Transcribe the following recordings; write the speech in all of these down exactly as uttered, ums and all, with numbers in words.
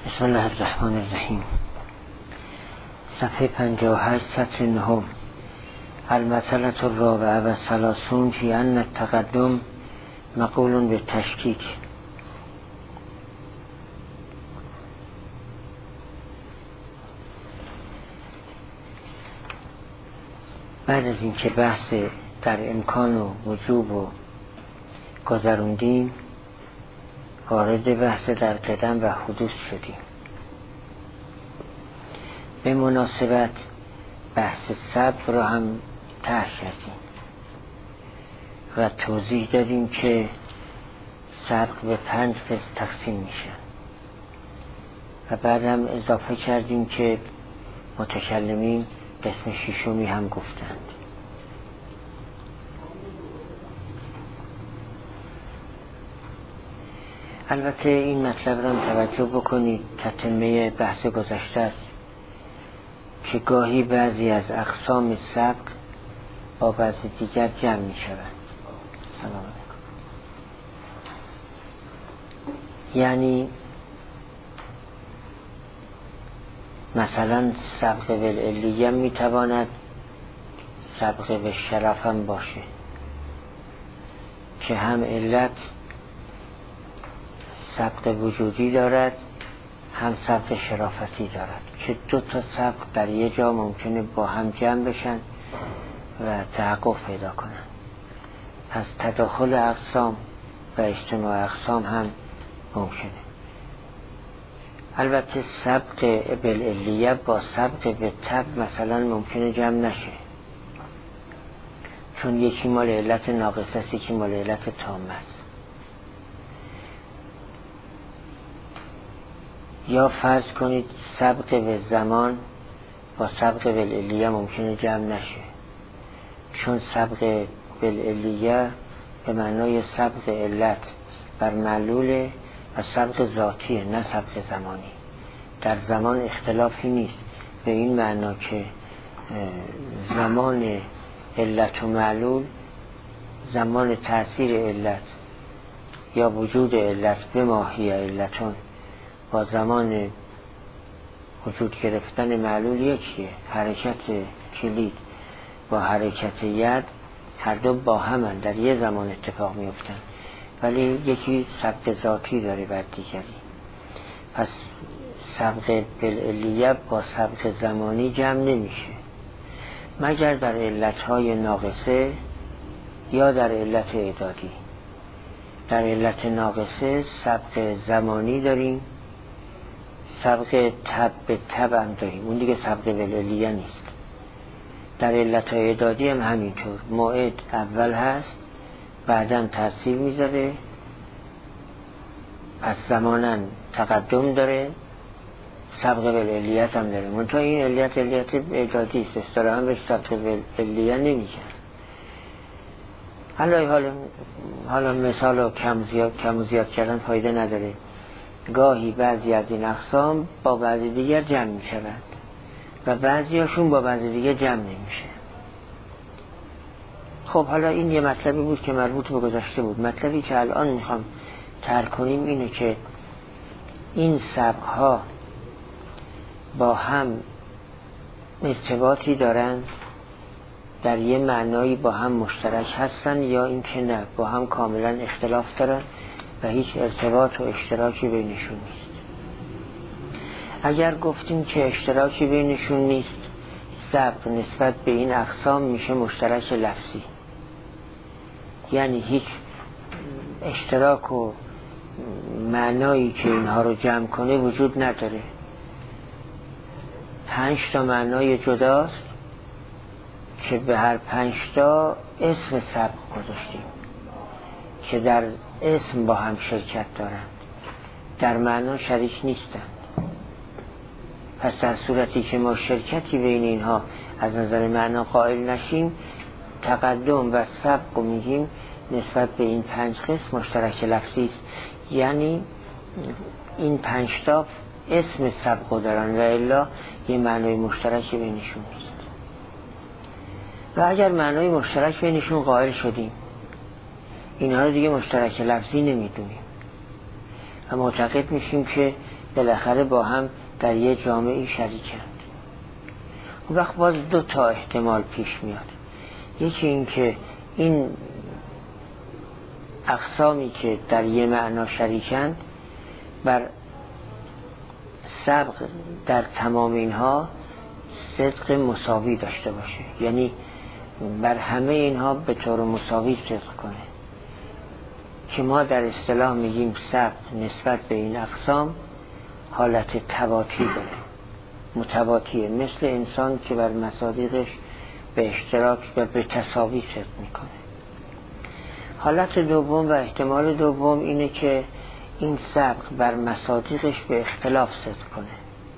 بسم الله الرحمن الرحیم. صفحه پنجاه و هشت سطر نهم. المسألة الرابعة و ثلاثون فی ان التقدم مقول به تشکیک. بعد از اینکه بحث در امکان و وجوب و گذروندیم، وارد بحث در قدم و حدوث شدیم. به مناسبت بحث سبق رو هم طرح کردیم و توضیح دادیم که سبق به پنج قسم تقسیم میشن و بعد هم اضافه کردیم که متکلمین قسم ششمی هم گفتند. البته این مطلب را توجه بکنید، تتمه بحث گذشته است که گاهی بعضی از اقسام سبق با بعضی دیگر جمع می شوند. سلام علیکم. یعنی مثلا سبق بالعلیه می تواند سبق به شرف هم باشه که هم علت سبق وجودی دارد هم سبق شرافتی دارد که دو تا سبق در یه جا ممکنه با هم جمع بشن و تحقق پیدا کنن. پس تداخل اقسام و اجتماع اقسام هم ممکنه. البته سبق بالعلیه با سبق به تب مثلا ممکنه جمع نشه، چون یکی مال علت ناقصه است، یکی مال علت تامه است. یا فرض کنید سبق به زمان با سبق بالعلیه ممکنه جمع نشه، چون سبق بالعلیه به معنای سبق علت بر معلوله و سبق ذاتیه، نه سبق زمانی. در زمان اختلافی نیست به این معنا که زمان علت و معلول، زمان تأثیر علت یا وجود علت به ماهی علتون با زمان وجود گرفتن معلول یکیه. حرکت کلید با حرکت ید هر دو با همن، در یه زمان اتفاق میفتن، ولی یکی سبق ذاتی داره بر دیگری. پس سبق بالعلیه با سبق زمانی جمع نمیشه مگر در علتهای ناقصه یا در علت اعدادی. در علت ناقصه سبق زمانی داریم، سبق تب به تب هم داریم، اون دیگه سبق بالعلیه نیست. در علت اعدادی هم همینطور، موعد اول هست بعداً تاثیر میذاره، پس زماناً تقدم داره، سبق بالعلیت هم داره. منتها این علیت علیت اعدادی است، اصطلاحاً بهش سبق بالعلیه نمیگن. حالا حالا حالا مثال رو کم زیاد کم و زیاد کردن فایده نداره. گاهی بعضی از این اقسام با بعضی دیگر جمع می شود و بعضی هاشون با بعضی دیگر جمع نمیشه. خب حالا این یه مطلبی بود که مربوط به گذشته بود. مطلبی که الان میخوام طرح کنیم اینه که این سبق ها با هم ارتباطی دارن، در یه معنایی با هم مشترک هستن، یا این که نه، با هم کاملا اختلاف دارن و هیچ ارتباط و اشتراکی بینشون نیست. اگر گفتیم که اشتراکی بینشون نیست، سبق نسبت به این اقسام میشه مشترک لفظی، یعنی هیچ اشتراک و معنایی که اینها رو جمع کنه وجود نداره. پنج تا معنای جداست که به هر پنج تا اسم سبق گذاشتیم که در اسم با هم شرکت دارند، در معنا شریک نیستند. پس در صورتی که ما شرکتی بین اینها از نظر معنا قائل نشیم، تقدم و سبق رو میگیم نسبت به این پنج قسم مشترک لفظی است، یعنی این پنج تا اسم سبق دارن و الا یه معنای مشترک بینشون نیست. و اگر معنای مشترک بینشون قائل شدیم، اینها رو دیگه مشترک لفظی نمیدونیم و معتقد میشیم که بالاخره با هم در یه جامعه شریکند. اون وقت باز دو تا احتمال پیش میاد. یکی این که این اقسامی که در یه معنا شریکند بر سبق در تمام اینها صدق مساوی داشته باشه، یعنی بر همه اینها به طور مساوی صدق کنه، که ما در اصطلاح میگیم سبق نسبت به این اقسام حالت تواتی داره، متواتیه، مثل انسان که بر مصادیقش به اشتراک و به تساوی صدق میکنه. حالت دوم و احتمال دوم اینه که این سبق بر مصادیقش به اختلاف صدق کنه.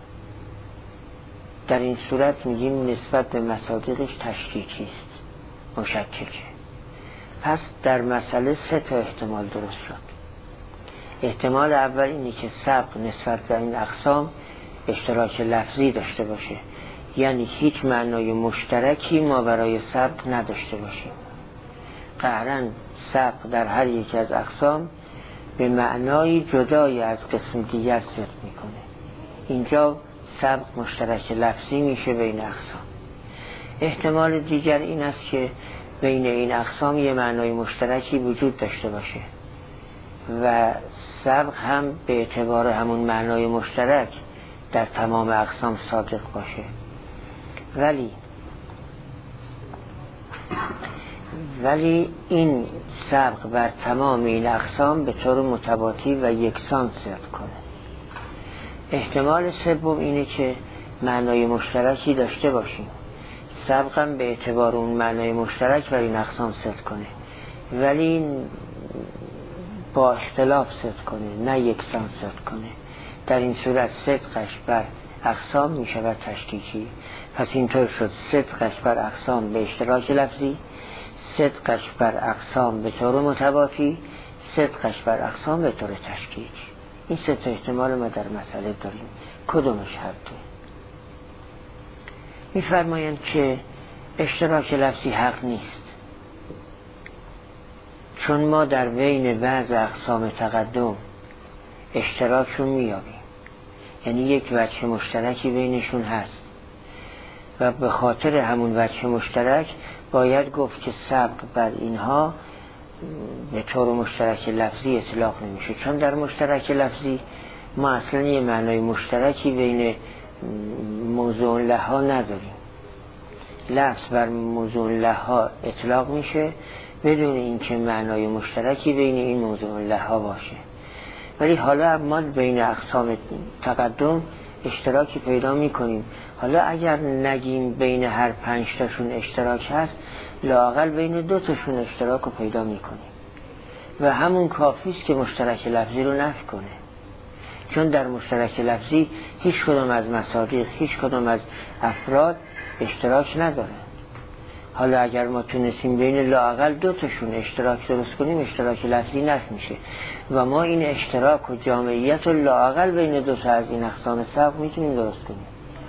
در این صورت میگیم نسبت به مصادیقش تشکیکی است، مشککه. پس در مسئله سه تا احتمال درست شد. احتمال اول اینه که سبق نسبت به این اقسام اشتراک لفظی داشته باشه، یعنی هیچ معنای مشترکی ما برای سبق نداشته باشیم. قطعاً سبق در هر یک از اقسام به معنای جدایی از قسم دیگر صدق میکنه. اینجا سبق مشترک لفظی میشه بین اقسام. احتمال دیگر این است که بین این اقسام یه معنای مشترکی وجود داشته باشه و سبق هم به اعتبار همون معنای مشترک در تمام اقسام صادق باشه، ولی ولی این سبق بر تمام این اقسام به طور متواتی و یکسان صدق کنه. احتمال سوم اینه که معنای مشترکی داشته باشیم، سبق هم به اعتبار اون معنای مشترک بر این اقسام صدق کنه، ولی با اختلاف صدق کنه، نه یکسان صدق کنه. در این صورت صدقش بر اقسام می شود تشکیکی. پس اینطور شد صدقش بر اقسام به اشتراک لفظی، صدقش بر اقسام به طور متواتی، صدقش بر اقسام به طور تشکیکی. این سه تا احتمال ما در مسئله داریم. کدومش حقه؟ می‌فرمایند که اشتراک لفظی حق نیست، چون ما در بین بعض اقسام تقدم اشتراکشون میابیم، یعنی یک وجه مشترکی بینشون هست و به خاطر همون وجه مشترک باید گفت که سبق بر اینها به طور مشترک لفظی اطلاق نمیشه، چون در مشترک لفظی ما اصلا یه معنای مشترکی بین موضوع لها نداریم. لفظ بر موضوع لها اطلاق میشه بدون اینکه معنای مشترکی بین این موضوع لها باشه. ولی حالا ما بین اقسام تقدم اشتراکی پیدا میکنیم. حالا اگر نگیم بین هر پنج تاشون اشتراک هست، لااقل بین دو تاشون اشتراک رو پیدا میکنیم و همون کافیست که مشترک لفظی رو نفی کنه، چون در مشترک لفظی هیچ کدام از مصادیق، هیچ کدام از افراد اشتراک نداره. حالا اگر ما تونستیم بین لااقل دو تاشون اشتراک درست کنیم، اشتراک لفظی نفی میشه و ما این اشتراک و جامعیت رو لااقل بین دو تا از این اقسام سبق میتونیم درست کنیم.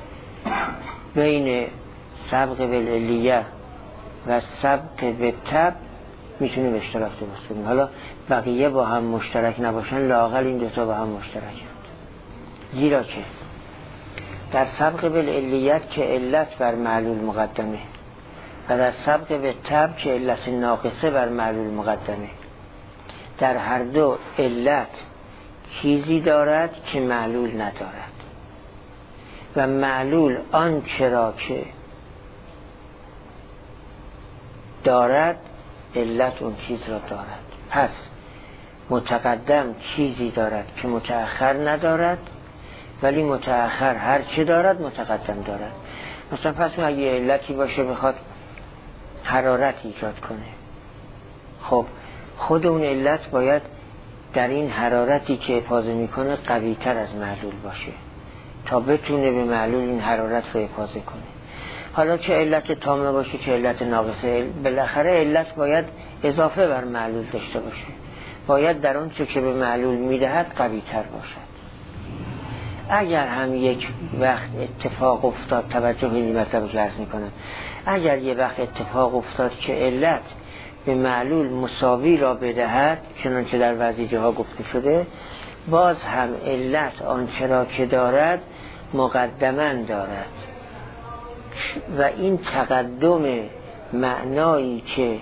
بین سبق بالعلیه و سبق بالتبع میتونیم اشتراک درست کنیم. حالا بقیه با هم مشترک نباشن، لااقل این دو تا با هم مشترکند. زیرا که در سبق بالعلیت که علت بر معلول مقدمه و در سبق بالتبع که علت ناقصه بر معلول مقدمه، در هر دو علت چیزی دارد که معلول ندارد و معلول آن چرا که دارد علت اون چیز را دارد. پس متقدم چیزی دارد که متأخر ندارد، ولی متأخر هر چه دارد متقدم دارد. مثلا پس اگه علتی باشه بخواد حرارت ایجاد کنه، خب خود اون علت باید در این حرارتی که افاضه میکنه قوی تر از معلول باشه تا بتونه به معلول این حرارت رو افاضه کنه. حالا چه علت تامه باشه چه علت ناقصه، بالاخره علت باید اضافه بر معلول داشته باشه، باید در اون چه که به معلول میدهد قوی تر باشد. اگر هم یک وقت اتفاق افتاد، توجه این مطلب که عرض میکنم، اگر یک وقت اتفاق افتاد که علت به معلول مساوی را بدهد، چنانچه در بعضی جاها گفته شده، باز هم علت آنچه را که دارد مقدما دارد و این تقدم معنایی که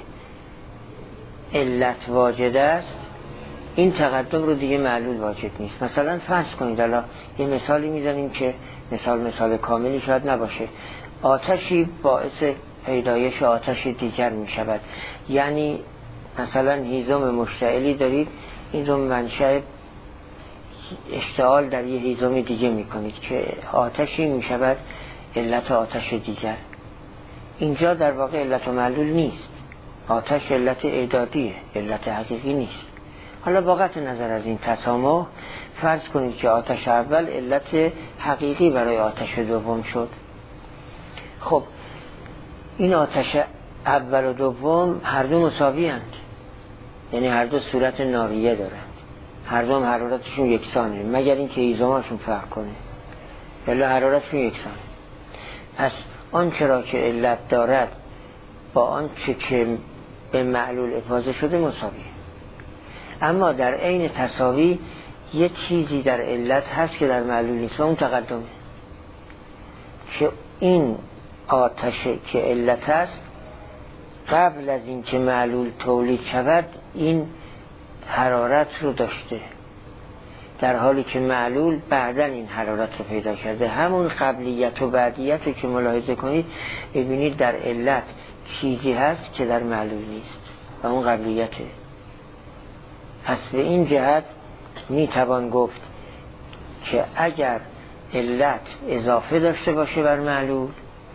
علت واجد است، این تقدم رو دیگه معلول واجد نیست. مثلا فرض کنید الان یه مثالی میزنیم که مثال مثال کاملی شاید نباشه. آتشی باعث پیدایش آتش دیگر میشود، یعنی مثلا هیزم مشتعلی دارید، این رو منشأ اشتعال در یه هیزم دیگه میکنید که آتشی میشود علت آتش دیگر. اینجا در واقع علت معلول نیست، آتش علت اعدادیه، علت حقیقی نیست. حالا با قطع نظر از این تسامح فرض کنید که آتش اول علت حقیقی برای آتش دوم شد. خب این آتش اول و دوم هر دو مساوی اند، یعنی هر دو صورت ناریه دارند، هر دو حرارتشون یکسانه، مگر اینکه هیزماشون فرق کنه، ولی حرارتشون یکسانه. پس آنچه را که علت دارد با آنچه که به معلول افاضه شده مساویه. اما در عین تساوی یه چیزی در علت هست که در معلول نیست و اون تقدمه، که این آتش که علت هست قبل از این که معلول تولید شود این حرارت رو داشته، در حالی که معلول بعدن این حرارت رو پیدا کرده. همون قبلیت و بعدیت رو که ملاحظه کنید ببینید در علت چیزی هست که در معلول نیست و اون قبلیته. پس به این جهت می توان گفت که اگر علت اضافه داشته باشه بر معلول،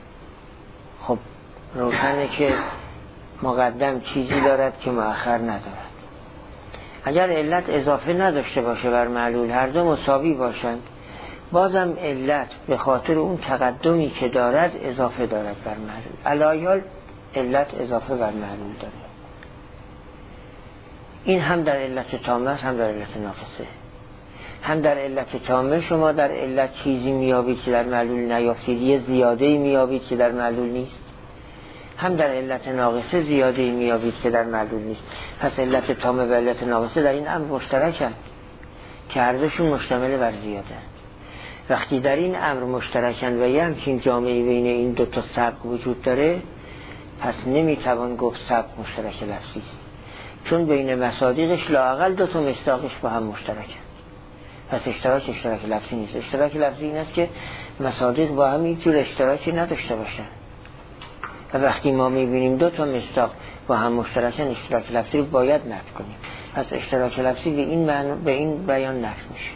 خب روشنه که مقدم چیزی دارد که مؤخر ندارد. اگر علت اضافه نداشته باشه بر معلول، هر دو مساوی باشند، بازم علت به خاطر اون تقدمی که دارد اضافه دارد بر معلول. علایال علت اضافه بر معلول داره. این هم در علت تامه هم در علت ناقصه. هم در علت تامه شما در علت چیزی میابید که در معلول نیافتید، یه زیاده‌ای میابید که در معلول نیست. هم در علت ناقصه زیاده‌ای میابید که در معلول نیست. پس علت تامه و علت ناقصه در این امر مشترکند که هر دوشون مشتمل بر زیاده. وقتی در این امر مشترکند و یه همچین جامعه بین این دو تا سبک وجود داره، پس نمیتوان گفت سبک مشترک لفظی است، چون بین مصادیقش لااقل دو تا مصداقش با هم مشترکند. پس اشتراک اشتراک لفظی نیست. اشتراک لفظی این است که مصادیق با هم این جور اشتراکی نداشته باشن. و وقتی ما میبینیم دو تا مصداق با هم مشترکن، اشتراک لفظی رو باید نفی کنیم. پس اشتراک لفظی به این معنی، به این بیان نفی میشه.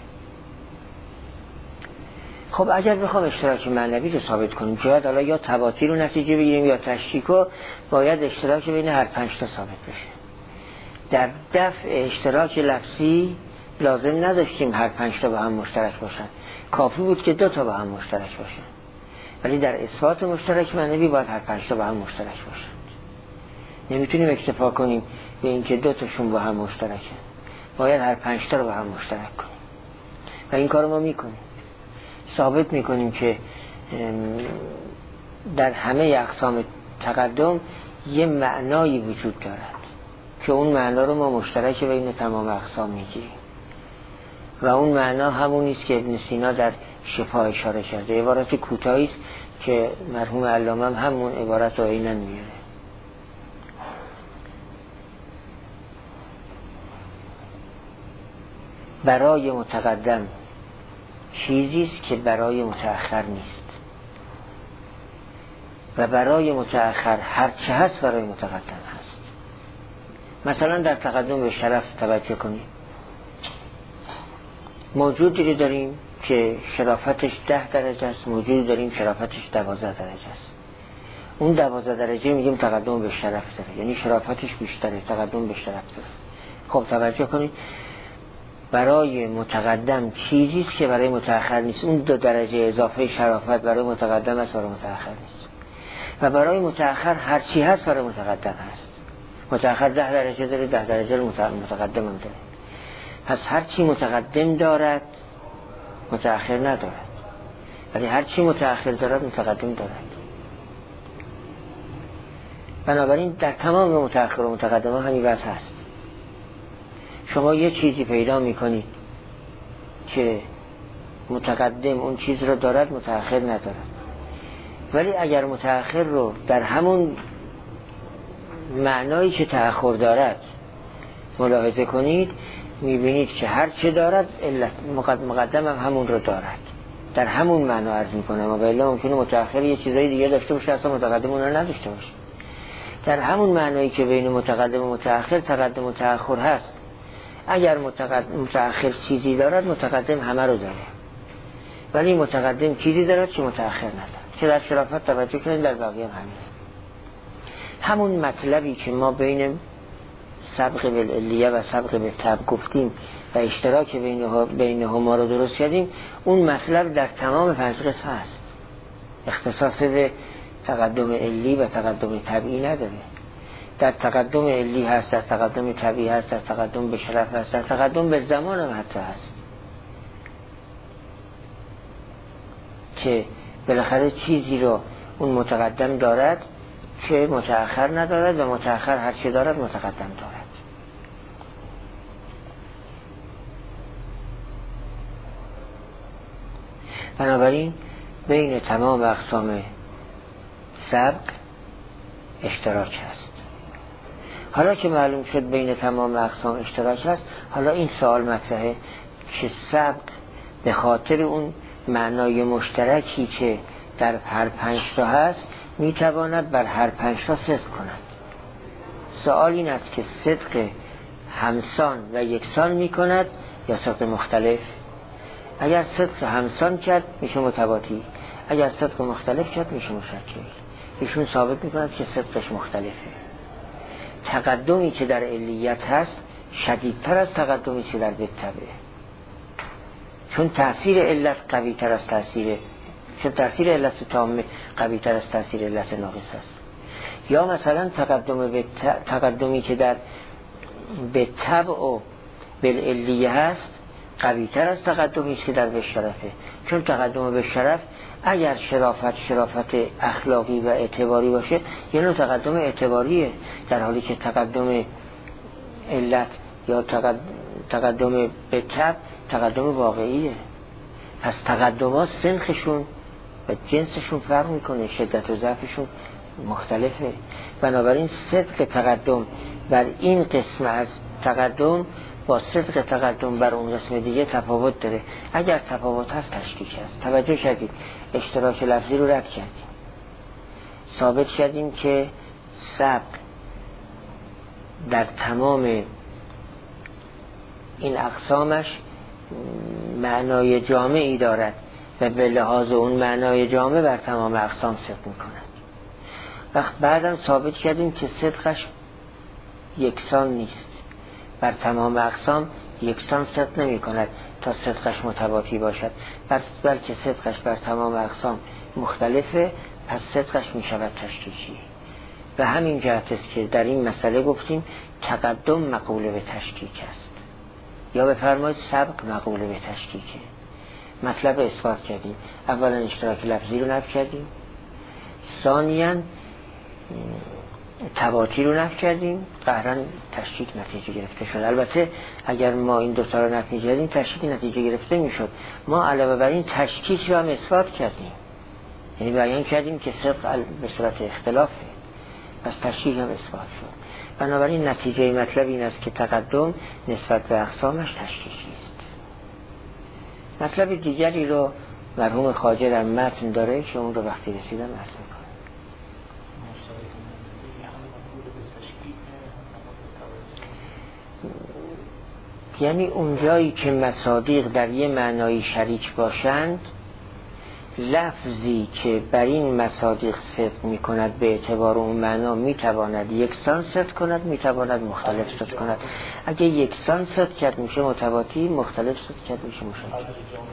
خب اگر بخوام اشتراک معنوی رو ثابت کنیم، باید حالا یا تباطی رو نتیجه بگیریم یا تشکیکو، باید اشتراک بین هر پنج تا ثابت بشه. در دفع اشتراک لفظی لازم نداشتیم هر پنج تا با هم مشترک باشن، کافی بود که دو تا با هم مشترک باشن. ولی در اثبات مشترک معنوی باید هر پنج تا با هم مشترک باشن. نمیتونیم اکتفا کنیم به اینکه دو تاشون با هم مشترکن، باید هر پنج تا رو با هم مشترک کنیم و این کارو ما میکنیم. ثابت میکنیم که در همه اقسام تقدم یه معنایی وجود دارد که اون معنا رو ما مشترک بین تمام اقسام میگیریم و اون معنا همونی است که ابن سینا در شفا اشاره کرده. عبارت کوتاهی است که مرحوم علامه هم همون عبارت رو عیناً میاره. برای متقدم چیزی است که برای متأخر نیست و برای متأخر هر چه هست برای متقدم هست. مثلا در تقدم به شرف توجه کنید، موجودی رو داریم که شرافتش ده درجه است، موجودی داریم شرافتش دوازده درجه است. اون دوازده درجه میگیم تقدم به شرف داره، یعنی شرافتش بیشتره، تقدم به شرف داره. خب توجه کنید، برای متقدم چیزی است که برای متأخر نیست. اون دو درجه اضافه شرافت برای متقدم است، برای متأخر نیست. و برای متأخر هر چی هست برای متقدم هست. متأخر ده درجه داره، ده درجه رو متقدم هم داره. پس هر چی متقدم دارد متأخر ندارد، ولی هر چی متأخر دارد متقدم دارد. بنابراین در تمام متأخر و متقدم همین وضع هست. شما یه چیزی پیدا میکنید که متقدم اون چیز رو دارد متأخر ندارد. ولی اگر متأخر رو در همون معنایی که تأخر دارد ملاحظه کنید، میبینید که هر چه دارد علت مقدم هم همون رو دارد، در همون معنا عرض میکنه. ما بله ممکنه متأخر یه چیزای دیگه داشته باشه اصلا متقدم اون رو نداشته باشه. در همون معنایی که بین متقدم و متأخر تقدم و تأخر هست، اگر متقدم متأخر چیزی دارد متقدم همه رو داره، ولی متقدم چیزی دارد که متأخر ندارد. که در شرافت توجه کنید در بقیه هم همین. همون مطلبی که ما بین سبق بالعلیه و سبق بالتبع گفتیم و اشتراک بینهما رو درست کردیم، اون مطلب در تمام پنج قسم هست. اختصاص به تقدم علی و تقدم طبعی نداره. در تقدم علی هست، در تقدم طبعی هست، در تقدم به شرف هست، در تقدم به زمان هم حتی هست، که بالاخره چیزی رو اون متقدم دارد که متأخر ندارد و متأخر هر چی دارد متقدم دارد. بنابراین بین تمام اقسام سبق اشتراک هست. حالا که معلوم شد بین تمام اقسام اشتراک هست، حالا این سوال مطرحه که سبق به خاطر اون معنای مشترکی که در هر پنج تا هست میتواند بر هر پنج تا صدق کند. سوال این است که صدق همسان و یکسان میکند یا صدق مختلف؟ اگر صدق همسان کرد میشه متواتی، اگر صدق مختلف کرد میشه مشکل. ایشون ثابت میکند که صدقش مختلفه. تقدمی که در علیت هست شدیدتر از تقدمی که در بالتبع، چون تأثیر علت قوی تر از تأثیر چون تأثیر علت تامه قوی تر از تأثیر علت ناقص است. یا مثلا تقدم به تقدمی که در بالتبع و بالعلیه هست قوی تر از تقدمی که در بالشرفه، چون تقدم به شرف اگر شرافت شرافت اخلاقی و اعتباری باشه یه نوع تقدم اعتباریه، در حالی که تقدم علت یا تقدم به تبع تقدم واقعیه. پس تقدمات سنخشون و جنسشون فرق میکنه، شدت و ضعفشون مختلفه. بنابراین صدق تقدم بر این قسم از تقدم با صدق تقدم بر اون قسم دیگه تفاوت داره. اگر تفاوت هست تشکیک هست. توجه کردید اشتراک لفظی رو رد کردیم، ثابت کردیم که سبق در تمام این اقسامش معنای جامعی دارد و به لحاظ اون معنای جامع بر تمام اقسام صدق میکند. وقت بعدم ثابت کردیم که صدقش یکسان نیست، بر تمام اقسام یکسان صدق نمی کند تا صدقش متواتی باشد، بلکه صدقش بر تمام اقسام مختلفه، پس صدقش می شود تشکیکی. و همین جهت است که در این مسئله گفتیم تقدم مقوله به تشکیک است، یا بفرمایید سبق مقوله به تشکیکه. مطلب اثبات کردیم، اولا اشتراک لفظی رو نفی کردیم، ثانیاً تواتی رو نفی کردیم، قهرن تشکیک نتیجه گرفته شد. البته اگر ما این دو تا رو نفی کردیم تشکیک نتیجه گرفته میشد. ما علاوه بر این تشکیک رو هم اثبات کردیم، یعنی بیان کردیم که صدق به صورت اختلافه، پس تشکیک هم اثبات شد. بنابراین نتیجه مطلب این است که تقدم نسبت به اقسامش تشکیکی است. مطلب دیگری رو مرحوم خواجه در متن داره که اون رو وقتی رسیدم عرض میکنم. یعنی اونجایی که مصادیق در یه معنایی شریک باشند، لفظی که بر این مصادیق صدق می کند به اعتبار اون معنا می تواند یکسان صدق کند، می تواند مختلف صدق کند. اگه یکسان صدق کرد میشه متواتی، مختلف صدق کرد میشه مشکل.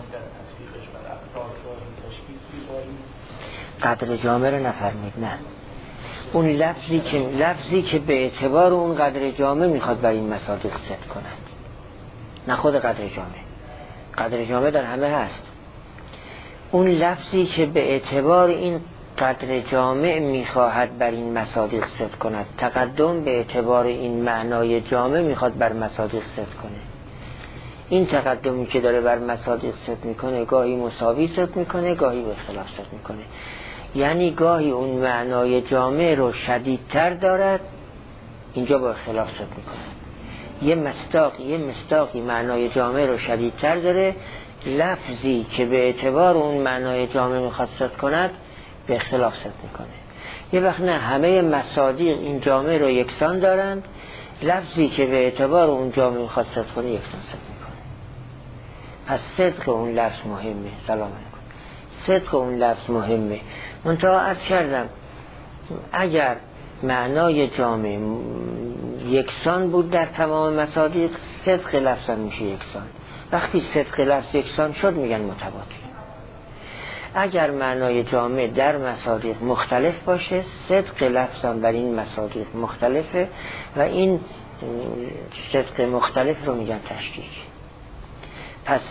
قدر جامع رو نفرمید، نه، اون لفظی که لفظی که به اعتبار اون قدر جامع میخواد بر این مصادیق صدق کند، نه خود قدر جامع. قدر جامع در همه هست. اون لفظی که به اعتبار این قدر جامع میخواهد بر این مصادیق صدق کند، تقدم به اعتبار این معنای جامع میخواد بر مصادیق صدق کنه. این تقدمی که داره بر مصادیق صدق میکنه گاهی مساوی صدق میکنه، گاهی به اختلاف صدق میکنه. یعنی گاهی اون معنای جامع رو شدیدتر دارد، اینجا با اختلاف صدق میکنه. یه مصداق یه مصداقی معنای جامع رو شدیدتر داره، لفظی که به اعتبار اون معنای جامع میخواد صدق کند به اختلاف صدق میکنه. یه وقت نه، همه مصادیق این جامع رو یکسان دارند، لفظی که به اعتبار اون جامع میخواد صدق کنه یکسان صدق میکنه. پس صدق اون لفظ مهمه. سلام علیکم. صدق اون لفظ مهمه. منتها عرض کردم اگر معنای جامع یکسان بود در تمام مصادیق، صدق لفظ هم میشه یکسان. وقتی صدق لفظ یکسان شد میگن متواتر. اگر معنای جامع در مصادیق مختلف باشه، صدق لفظ هم بر این مصادیق مختلفه و این صدق مختلف رو میگن تشکیک. پس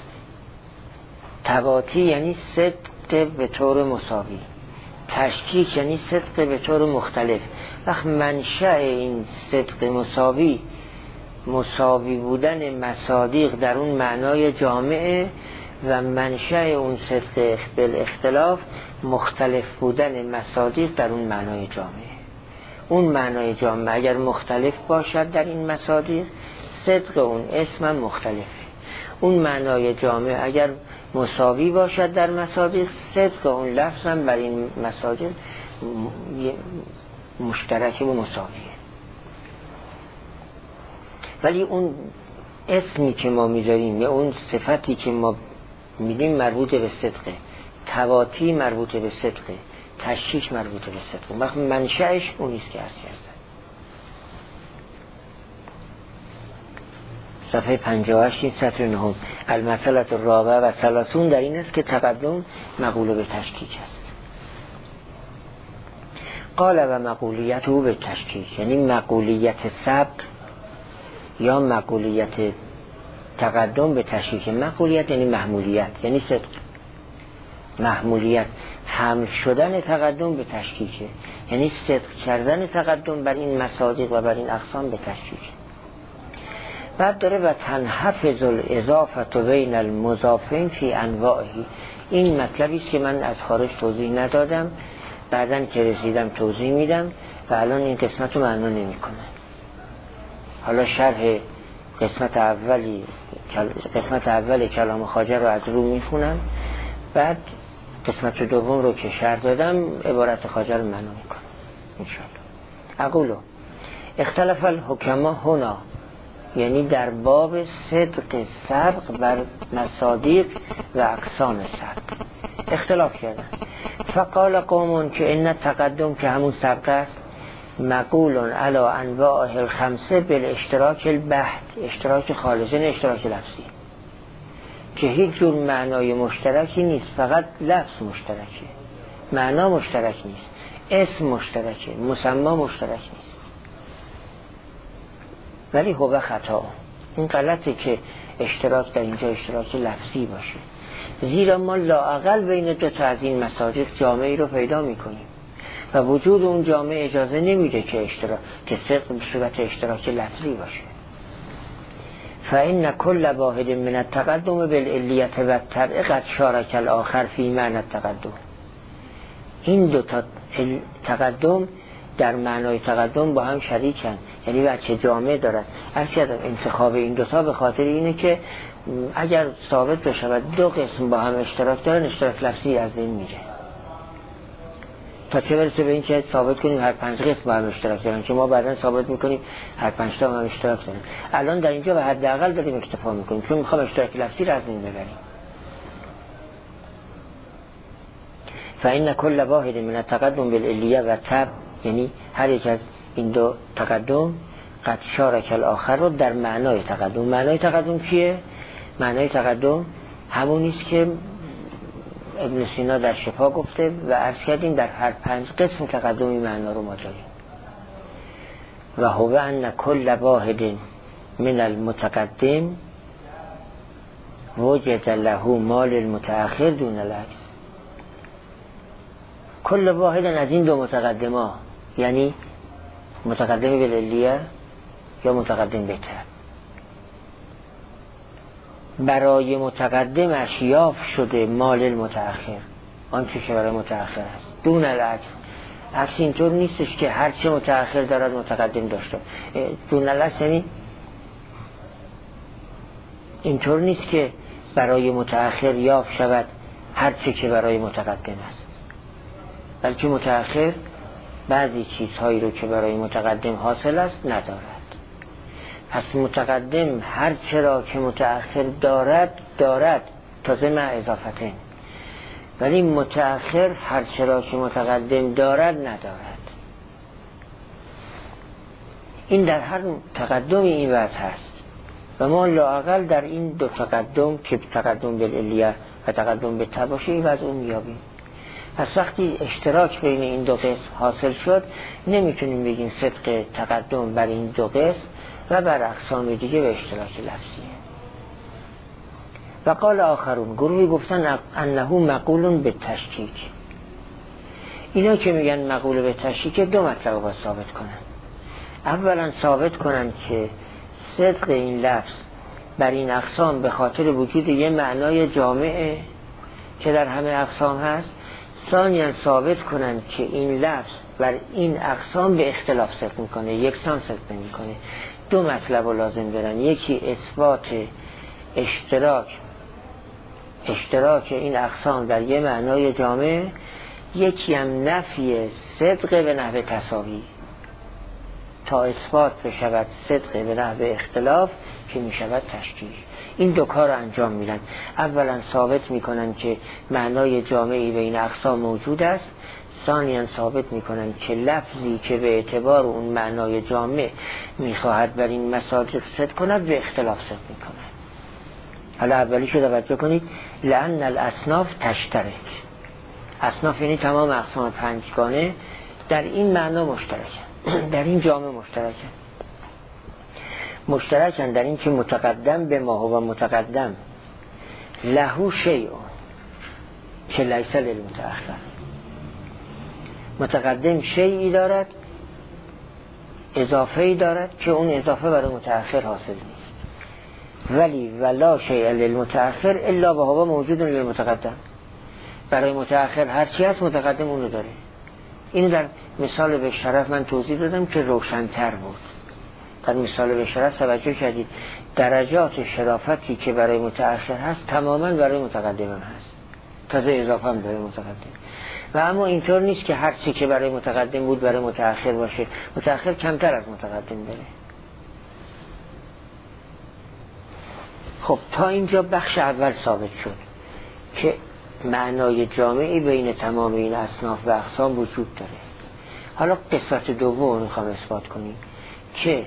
تواتی یعنی صدق به طور مساوی، تشکیک یعنی صدق به طور مختلف. وقت منشأ این صدق مساوی مساوی بودن مصادیق در اون معنای جامعه و منشأ اون صدق بالاختلاف مختلف بودن مصادیق در اون معنای جامعه. اون معنای جامعه اگر مختلف باشد در این مصادیق، صدق اون اسم هم مختلفه. اون معنای جامعه اگر مساوی باشد در مصادیق، صدق اون لفظ هم بر این مصادیق مشترک و مساویه. ولی اون اسمی که ما میذاریم یا اون صفتی که ما میدیم مربوط به صدقه، تواتی مربوط به صدقه، تشکیک مربوط به صدقه. وقت منشأش اونیست که عرض کردم. صفحه پنجاه و هشت این سطر نهم. المسئله الرابعه و ثلاثون در این است که تقدم مقوله به تشکیک است. قال و مقولیت او به تشکیک، یعنی مقولیت سبق یا مقولیت تقدم به تشکیک. مقولیت یعنی محمولیت، یعنی صدق. محمولیت حمل شدن تقدم به تشکیکه، یعنی صدق کردن تقدم بر این مصادیق و بر این اقسام به تشکیک. بعد داره و تنحفظ الاضافه بین المضافین فی انواعه. این مطلبی است که من از خارج توضیح ندادم، بعدن که رسیدم توضیح میدم و الان این قسمت رو معنا نمی کنه. حالا شرح قسمت اولی قسمت اول کلام خواجه رو از رو میخونم، بعد قسمت دوم رو که شرح دادم عبارت خواجه رو معنا میکنم انشاءالله. اقولو اختلاف الحکما هنا، یعنی در باب صدق سبق بر مصادیق و اقسام سبق اختلاف کردن. فقال قومون که ان تقدم که همون سبق است، مقول علی انواع الخمسه بالاشتراک البحت، اشتراک خالصین، اشتراک لفظی، که هیچ جور معنای مشترکی نیست، فقط لفظ مشترکه، معنا مشترک نیست، اسم مشترکه، مسما مشترک نیست. ولی هو خطا، این غلطه که اشتراک در اینجا اشتراک لفظی باشه، زیرا ما لااقل بین دو تا از این مصادیق جامعی رو پیدا میکنیم و وجود اون جامعه اجازه نمیده که اشتراک که صدق به صورت اشتراک لفظی باشه. فإن كل واحد من التقدم بالعلیة و التبع قد شارک الآخر فی معنی التقدم. این دو تا تقدم در معنای تقدم با هم شریکن، یعنی بچه جامعه دارد. ارشد انتخاب این دوتا به خاطر اینه که اگر ثابت بشه دو قسم با هم اشتراک دارن، اشتراک لفظی از این میره، تا چه برسه به این که ثابت کنیم هر پنج قسم با هم اشتراک دارن، که ما بعداً ثابت میکنیم هر پنج تا با هم اشتراک دارن. الان در اینجا به حداقل داریم اکتفا میکنیم چون میخوام اشتراک لفظی را از این ببریم. فإن كل واحد من التقدم بالعلیة و تبع، یعنی هر یک از این دو تقدم قد شارک الاخر رو در معنای تقدم. معنای تقدم چیه؟ معنای تقدم همونیست که ابن سینا در شفا گفته و عرض کردیم در هر پنج قسم تقدمی معنا رو ما داریم. و هو ان کل واحد من المتقدم وجد له مال المتأخر دون العکس. کل واحد از این دو متقدمه، یعنی متقدم بالعلیة یا متقدم بهتر، برای متقدمش یافت شده مال المتأخر، آنچه که برای متأخر است. دون العکس، عکس اینطور نیستش که هر چه متأخر دارد متقدم داشته. دون العکس یعنی اینطور نیست که برای متأخر یافت شود هر چه که برای متقدم است، بلکه متأخر بعضی چیزهایی رو که برای متقدم حاصل است ندارد. پس متقدم هر چرا که متأخر دارد دارد، تازه مع اضافتین، ولی متأخر هر چرا که متقدم دارد ندارد. این در هر تقدمی این وضع هست و ما لااقل در این دو تقدم که تقدم بالعلیه و تقدم به تباشه این وضع رو میابیم. پس وقتی اشتراک بین این دو قسم حاصل شد، نمیتونیم بگیم صدق تقدم بر این دو قسم و بر اقسام دیگه به اشتراک لفظیه. و قال آخرون، گروهی گفتن انه مقول به تشکیک. اینا که میگن مقول به تشکیک دو مطلب رو باید ثابت کنن. اولا ثابت کنن که صدق این لفظ بر این اقسام به خاطر وجود یه معنای جامعه که در همه اقسام هست. ثانیاً ثابت کنن که این لفظ بر این اقسام به اختلاف صدق میکنه، یکسان صدق نمیکنه. دو مطلب رو لازم دارن، یکی اثبات اشتراک اشتراک این اقسام در یه معنای جامع، یکی هم نفی صدق به نحو تساوی تا اثبات بشود صدق به نحو اختلاف که میشود تشکیک. این دو کار رو انجام میدن. اولا ثابت میکنن که معنای جامعی بین اقسام موجود است، ثانیاً ثابت میکنن که لفظی که به اعتبار اون معنای جامع میخواهد بر این مصادر صدق کند به اختلاف صدق میکند. حالا اولی شو توجه کنید، لأن الاصناف تشترک. اصناف یعنی تمام اقسام پنجگانه در این معنا مشترکن، در این جامع مشترکن. مشترکن در این که متقدم به ما و متقدم لهو شیء که لیس للمتأخر. متقدم شیئی دارد، اضافه‌ای دارد که اون اضافه برای متأخر حاصل نیست. ولی ولا شیء للمتأخر الا وهو موجود للمتقدم. برای متأخر هر چی هست متقدم اونو داره. اینو در مثال به شرف من توضیح دادم که روشن‌تر بود. در مثال به شرف توجه کردید درجات شرافتی که برای متأخر هست تماما برای متقدم هم هست، تازه اضافه هم برای متقدم. و اما اینطور نیست که هر چی که برای متقدم بود برای متأخر باشه، متأخر کمتر از متقدم داره. خب تا اینجا بخش اول ثابت شد که معنای جامعی بین تمام این اصناف و اقسام وجود داره. حالا قسمت دوم میخوام اثبات کنیم که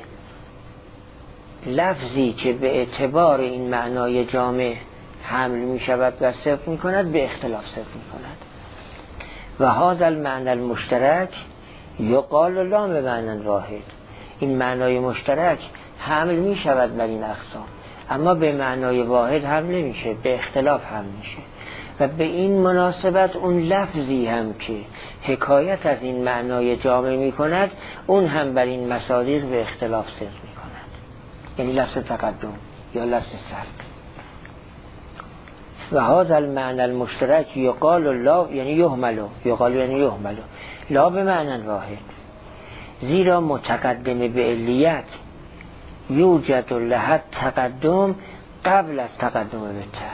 لفظی که به اعتبار این معنای جامع حمل می شود و صرف می کند به اختلاف صرف می کند. و هذا المعنى المشترک یقال لا بمعنى واحد. این معنای مشترک حمل می شود بر این اقسام، اما به معنای واحد حمل نمیشه، به اختلاف حمل میشه. و به این مناسبت اون لفظی هم که حکایت از این معنای جامع می کند اون هم بر این مصادیق به اختلاف صرف می کند، یعنی لفظ تقدم یا لفظ سبق. و هذا المعنى المشترک یقال لا یعنی یحمل، یقال یعنی یحمل لا به معنی واحد، زیرا متقدم به علیت یوجد لها تقدم قبل از تقدم به تب.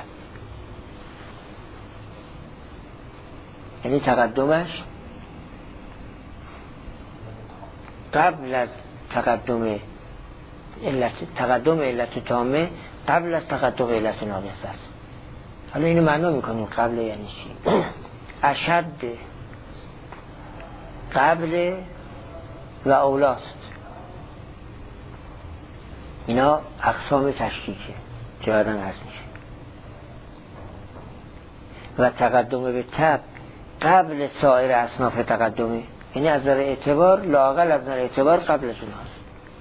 یعنی تقدمش قبل از تقدم علت، تقدم علت تامه قبل از تقدم علت ناقصه است. حالا اینو معنا میکنیم قبل یعنی چی؟ اشد قبل و اولاست. اینا اقسام تشکیکه که بعدن هست میشه. و تقدم به تب قبل سایر اصناف تقدمه، یعنی از نظر اعتبار لااقل از نظر اعتبار قبل از اونهاست،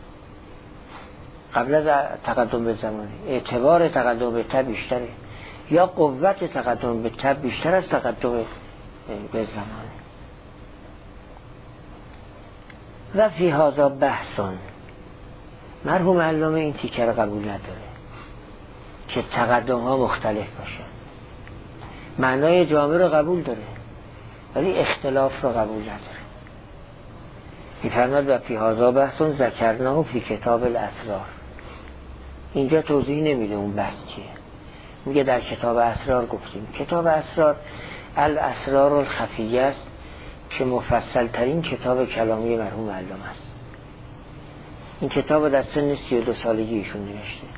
قبل از تقدم به زمانه. اعتبار تقدم به تب بیشتره یا قوت تقدم به تب بیشتر از تقدم به زمانه. و فی هذا بحثون، مرحوم علامه این تیکه رو قبول نداره. که تقدم ها مختلف باشه، معنای جامع رو قبول داره ولی اختلاف رو قبول نداره. میفرماد و فی هذا بحثون ذکرناه فی کتاب الاسرار. اینجا توضیح نمیده اون بحث چیه، میگه در کتاب اسرار گفتیم. کتاب اسرار الاسرار الخفیه است که مفصل ترین کتاب کلامی مرحوم علامه است. این کتاب در سن سی و دو سالگی ایشون نوشته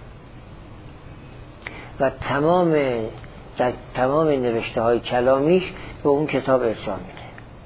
و تمام در تمام نوشته های کلامیش به اون کتاب ارجاع میده.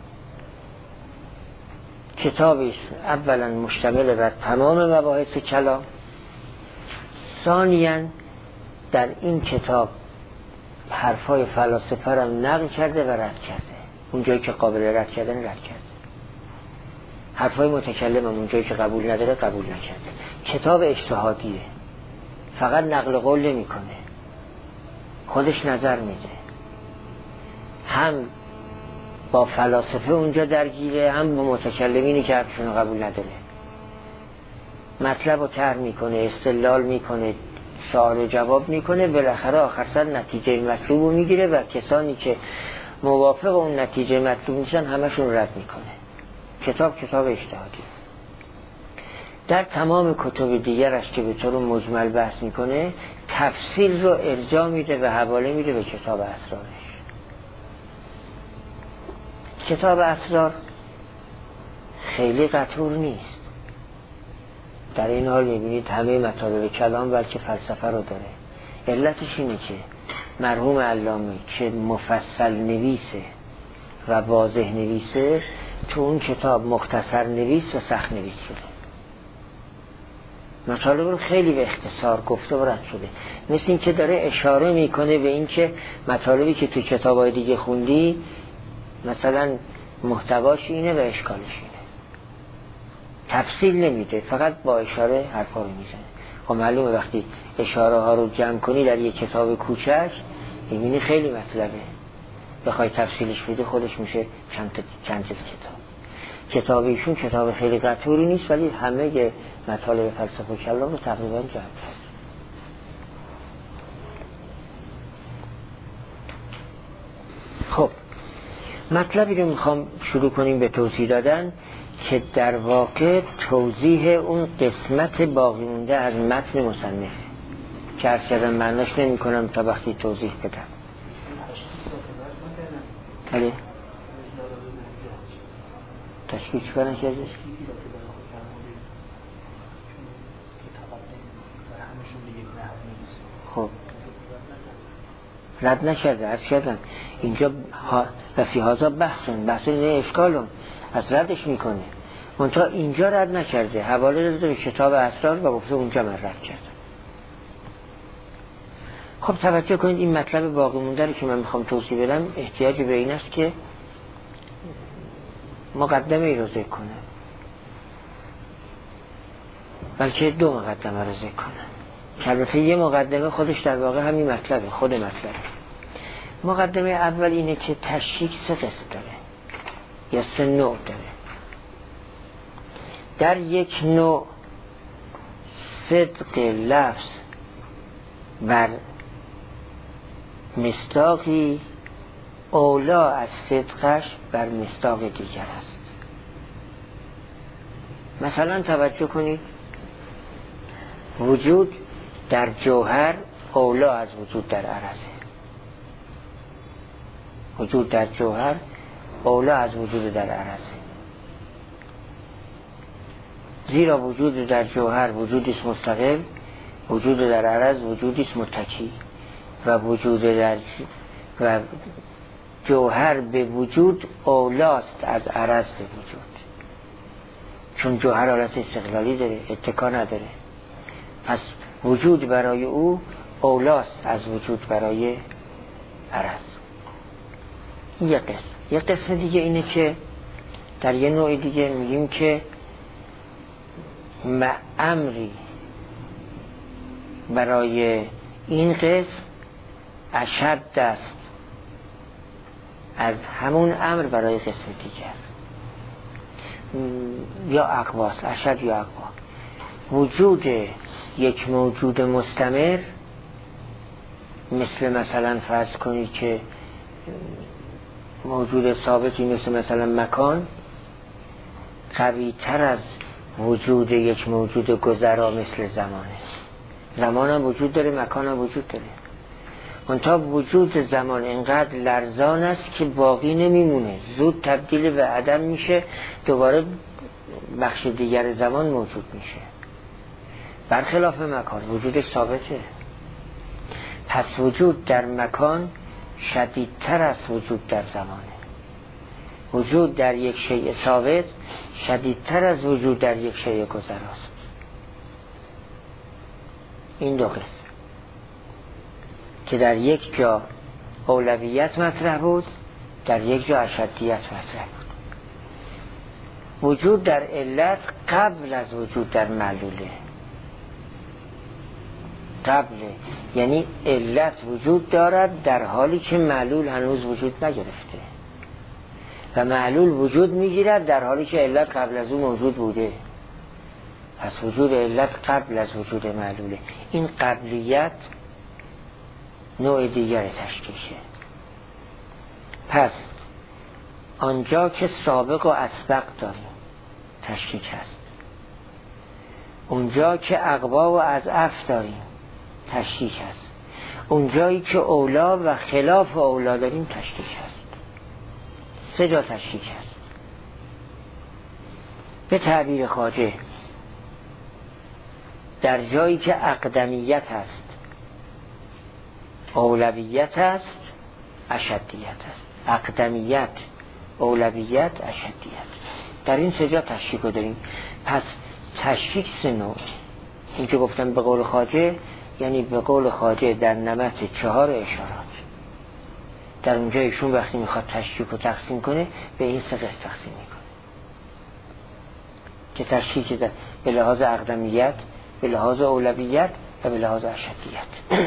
کتابی اولا مشتمل بر تمام مباحث کلام، ثانیاً در این کتاب حرفای فلاسفه را نقل کرده و رد کرده، اونجایی که قابل رد کردن رد کرده، حرفای متکلم هم اونجایی که قبول نداره قبول نکرده. کتاب اجتهادیه، فقط نقل قول نمی کنه، خودش نظر میده، هم با فلاسفه اونجا درگیره هم با متکلمینی که حرفشون رو قبول نداره، مطلب رو طرح میکنه، استدلال میکنه، سوال و جواب میکنه، بالاخره آخر سر نتیجه مطلوب رو میگیره و کسانی که موافق اون نتیجه مطلوب نیستن همشون رد میکنه. کتاب کتاب اجتهادی. در تمام کتب دیگرش که به طور مجمل بحث میکنه تفصیل رو ارجاع میده و حواله میده به کتاب اسرارش. کتاب اسرار خیلی قطور نیست، در این حال میبینید همه مطالب کلام بلکه فلسفه رو داره. علتش اینه که مرحوم علامه که مفصل نویسه و واضح نویسه، تو اون کتاب مختصر نویس و سخت نویس شده، مطالب رو خیلی به اختصار گفته و رد شده. مثل این که داره اشاره میکنه به این که مطالبی که تو کتابای دیگه خوندی مثلا محتواش اینه و اشکالش اینه، تفصیل نمیده، فقط با اشاره حرفا رو میزنه. خب معلومه وقتی اشاره ها رو جمع کنی در یک کتاب کوچک میبینی خیلی مطلبه، بخوای تفصیلش بده خودش میشه چند چند کتاب. کتاب ایشون کتاب خیلی قطوری نیست ولی همه مطالب فلسفه و کلام رو تقریبا جمع کرد. خب مطلبی رو میخوام شروع کنیم به توضیح دادن که در واقع توضیح اون قسمت باقی مونده از متن مصنف که عرض کردم معناش نمی کنم تا وقتی توضیح بدم. بله تشکیل چکنن که ازش خب رد نکرده، عرض کردم اینجا و فی هذا بحثن بحث نه اشکالون از ردش میکنه، منتها اینجا رد نکرده، حواله داده به کتاب اسرار و گفته اونجا من رد کردم. خب توجه کنید این مطلب باقی مونده رو که من میخوام توضیح بدم احتیاج به این است که مقدمه ای رو ذکر کنم، بلکه دو مقدمه رو ذکر کنم که البته یه مقدمه خودش در واقع همین مطلبه، خود مطلبه. مقدمه اول اینه که تشریک سه قسم داره یا سه نوع داره. در یک نوع صدق لفظ بر مصداقی اولا از صدقش بر مصداق دیگر است. مثلا توجه کنید، وجود در جوهر اولا از وجود در عرضه، وجود در جوهر اولا از وجود در عرضه، زیرا وجود در جوهر وجودی است مستقل، وجود در عرض وجودی است متکی و وجود در و جوهر به وجود اولاست از عرض به وجود، چون جوهر حالت استقلالی داره، اتکا نداره، پس وجود برای او اولاست از وجود برای عرض. یه قسم. یه قسم دیگه اینه که در یه نوع دیگه میگیم که امری برای این قسم اشد است از همون امر برای قسم دیگر، یا اقواست، اشد یا اقوا. وجود یک موجود مستمر مثل مثلا فرض کنید که موجود ثابتی مثل مثلا مکان قوی تر از وجود یک موجود گذرا مثل زمانه. زمان هم وجود داره، مکان هم وجود داره، منتها وجود زمان اینقدر لرزان است که باقی نمیمونه، زود تبدیل به عدم میشه، دوباره بخش دیگر زمان موجود میشه. برخلاف مکان وجودش ثابته. پس وجود در مکان شدیدتر از وجود در زمانه. وجود در یک شیء ثابت شدیدتر از وجود در یک شیء گذراست. این دو قسم که در یک جا اولویت مطرح بود، در یک جا اشدیت مطرح بود. وجود در علت قبل از وجود در معلوله. قبل یعنی علت وجود دارد در حالی که معلول هنوز وجود نگرفته و معلول وجود میگیرد در حالی که علت قبل از او موجود بوده. پس وجود علت قبل از وجود معلوله. این قبلیت نوع دیگر تشکیشه. پس آنجا که سابق و اسبق داریم تشکیک هست، اونجا که اقوا و اضعف داریم تشکیک هست، اونجایی که اولا و خلاف اولا داریم تشکیک هست. سه جا تشکیک هست. به تعبیر خواجه در جایی که اقدمیت هست، اولویت هست، اشدیت هست. اقدمیت، اولویت، اشدیت. در این سه جا تشکیک رو داریم. پس تشکیک سه نوع. این که گفتم به قول خواجه یعنی به قول خواجه در نمط چهار اشارات. در اونجا ایشون وقتی میخواد تشکیک رو تقسیم کنه به این سه قسم تقسیم میکنه که تشکیک در به لحاظ اقدمیت، به لحاظ اولویت و به لحاظ اشدیت.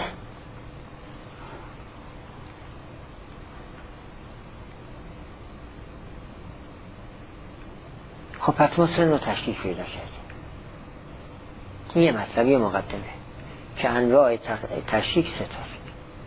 خب پس ما سه نوع تشکیک پیدا کردیم. این یه مطلبی مقدمه که انواع تشکیک سه تاست.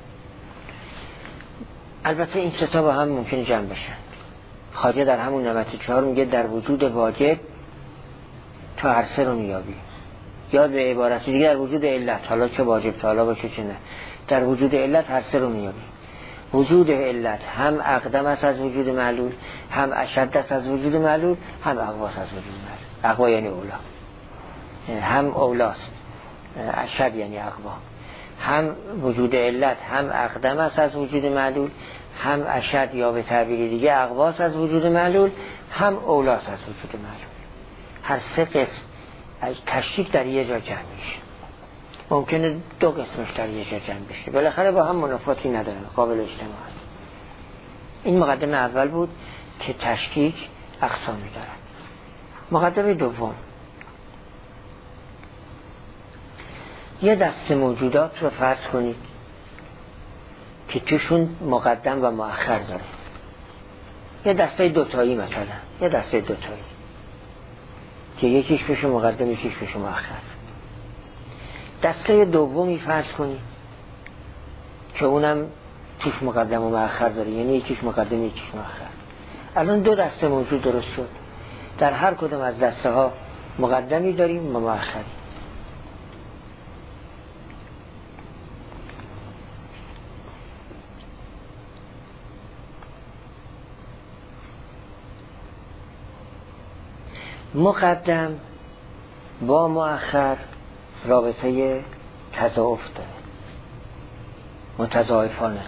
البته این سه تا با هم ممکنه جمع بشن. خواجه در همون نمط چهار میگه در وجود واجب تا هر سه رو میابی، یا به عبارت دیگه در وجود علت، حالا چه واجب تا حالا باشه چه نه، در وجود علت هر سه رو میابی. وجود علت هم اقدم است از وجود معلول، هم اشد است از وجود معلول، هم اقوا است از وجود معلول. اقوا یعنی اولا، هم اولاست، اشد یعنی اقوا. هم وجود علت هم اقدم است از وجود معلول، هم اشد یا به تعبیر دیگه اقوا است از وجود معلول، هم اولاست از وجود معلول. هر سه قسم تشکیک در یه جا جمع میشه. ممکنه دو قسمش در یه جا جمع بشه، بالاخره با هم منافاتی ندارن، قابل اجتماع است. این مقدمه اول بود که تشکیک اقسامی دارد. مقدمه دوم، یه دسته موجودات رو فرض کنید که توشون مقدم و مؤخر داره. یه دسته دوتایی مثلا، یه دسته دوتایی که یکیش بشه مقدم یکیش بشه مؤخر. دسته دومی فرض کنید که اونم توش مقدم و مؤخر داره، یعنی یکیش مقدم یکیش مؤخر. الان دو دسته موجود درست شد. در هر کدوم از دسته ها مقدمی داریم و مؤخری. مقدم با مؤخر رابطه تضاعف داره، متضاعفانه،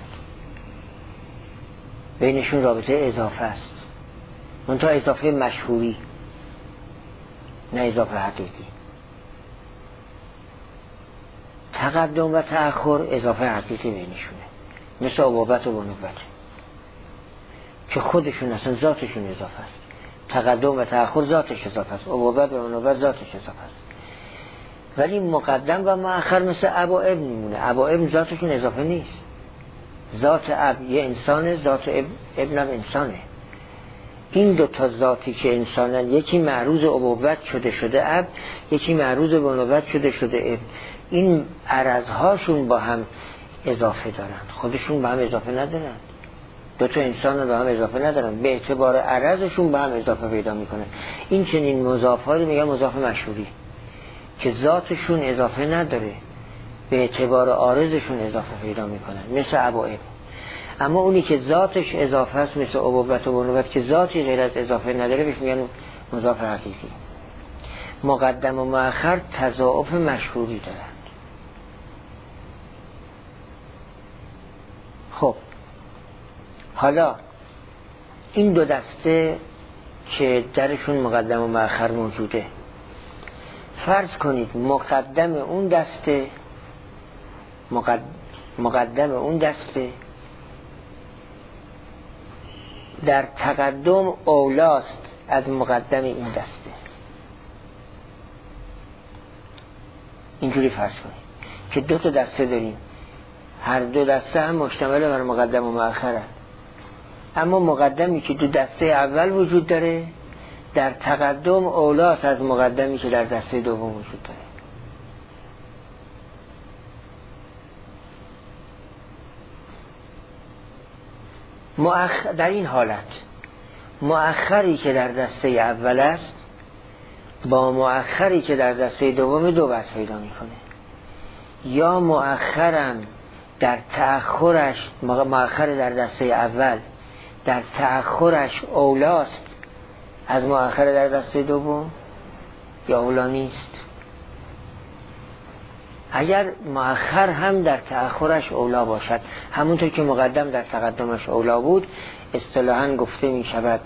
بینشون رابطه اضافه است، منتها اضافه مشهوری نه اضافه حقیقی. تقدم و تأخر اضافه حقیقی بینشونه، مثل ابوبت و بنوبت که خودشون اصلا ذاتشون اضافه است. تقدم و تأخر ذاتش اضافه است، ابوبت و بنوبت ذاتش اضافه است. ولی مقدم و مؤخر مثل اب و ابن میمونه. اب و ابن ذاتشون اضافه نیست. ذات اب یه انسانه، ذات اب ابن هم انسانه. این دو تا ذاتی که انسانن، یکی معروض ابوت شده شده اب، یکی معروض بنوبت شده شده ابن. این عرضهاشون با هم اضافه دارن، خودشون به هم اضافه ندارن. دو تا انسان رو به هم اضافه ندارن، به اعتبار عرضشون به هم اضافه پیدا میکنه. این چنین مضاف‌هایی میگن مضاف مشهوری که ذاتشون اضافه نداره، به اعتبار عارضشون اضافه پیدا میکنن، مثل ابواب. اما اونی که ذاتش اضافه است، مثل ابوت و بنوت که ذاتی غیر از اضافه نداره، بهش میگن مضاف حقیقی. مقدم و مؤخر تضاعف مشهوری دارند. خب حالا این دو دسته که درشون مقدم و مؤخر موجوده، فرض کنید مقدم اون دسته مقدم اون دسته در تقدم اولاست از مقدم این دسته. اینجوری فرض کنید که دو تا دسته داریم، هر دو دسته هم مشتمل بر مقدم و مؤخره، اما مقدمی که دو دسته اول وجود داره در تقدم اولاست از مقدمی که در دسته دوم وجود داره. مؤخر در این حالت مؤخری که در دسته اول است با مؤخری که در دسته دوم دو وجه پیدا میکنه. یا مؤخرم در تأخرش، مؤخر در دسته اول در تأخرش اولاست از مؤخر در دسته دوم، یا اولا نیست. اگر مؤخر هم در تأخرش اولا باشد، همونطور که مقدم در تقدمش اولا بود، اصطلاحاً گفته می شود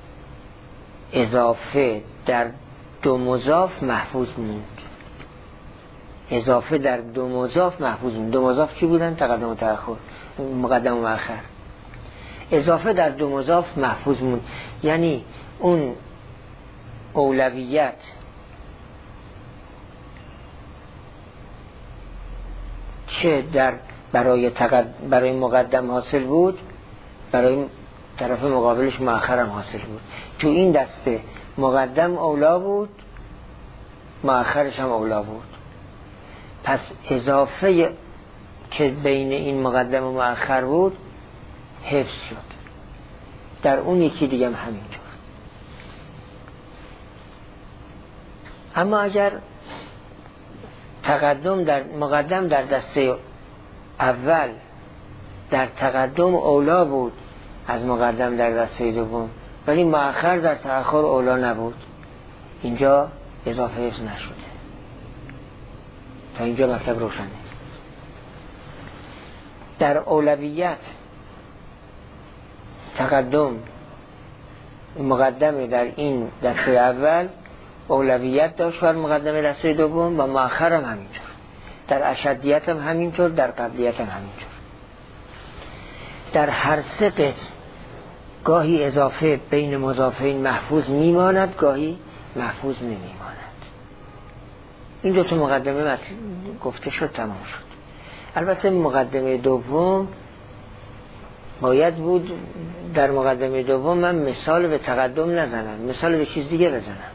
اضافه در دو مضاف محفوظ موند. اضافه در دو مضاف محفوظ موند. دو مضاف چی بودن؟ تقدم و تأخر، مقدم و مؤخر. اضافه در دو مضاف محفوظ موند، یعنی اون اولویت که در برای تقد... برای مقدم حاصل بود، برای طرف مقابلش مؤخر هم حاصل بود. تو این دسته مقدم اولا بود، مؤخرش هم اولا بود. پس اضافه که بین این مقدم و مؤخر بود حفظ شد. در اون یکی دیگه هم همینطور. اما اگر تقدم در مقدم در دسته اول در تقدم اولا بود از مقدم در دسته دوم، ولی مؤخر در تأخر اولا نبود، اینجا اضافه حفظ نشده. تا اینجا مطلب روشنه. در اولویت تقدم مقدم در این دسته اول اولویت داشت بر مقدم دسته دوم، و مؤخر هم همینطور. در اشدیت هم همینطور، در قبلیت هم همینطور. در هر سه قسم گاهی اضافه بین مضافین محفوظ میماند، گاهی محفوظ نمیماند. این دو تا مقدمه گفته شد، تمام شد. البته مقدمه دوم باید بود در مقدمه دوم من مثال به تقدم نزنم، مثال به چیز دیگه بزنم.